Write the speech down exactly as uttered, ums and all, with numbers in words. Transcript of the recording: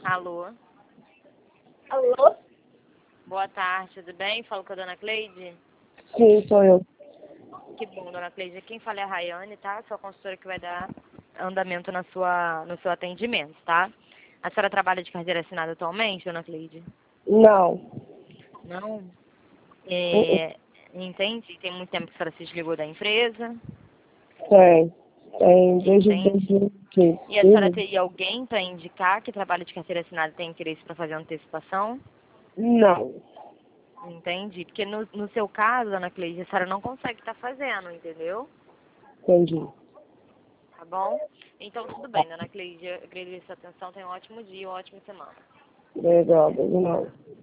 Alô? Alô? Boa tarde, tudo bem? Falo com a dona Cleide? Sim, sou eu. Que bom, dona Cleide. Quem fala é a Rayane, tá? Sua consultora que vai dar andamento na sua, no seu atendimento, tá? A senhora trabalha de carteira assinada atualmente, dona Cleide? Não. Não? Uh-uh. É, entende? Tem muito tempo que a senhora se desligou da empresa? Tem. Tem desde Entende? dois mil e quinze. E a senhora Uhum. teria alguém para indicar que trabalha de carteira assinada e tem interesse para fazer antecipação? Não. Entendi. Porque no, no seu caso, dona Cleide, a senhora não consegue estar fazendo, entendeu? Entendi. Tá bom? Então, tudo bem, dona Cleide. Eu agradeço a atenção. Tenha um ótimo dia, uma ótima semana. Legal, legal.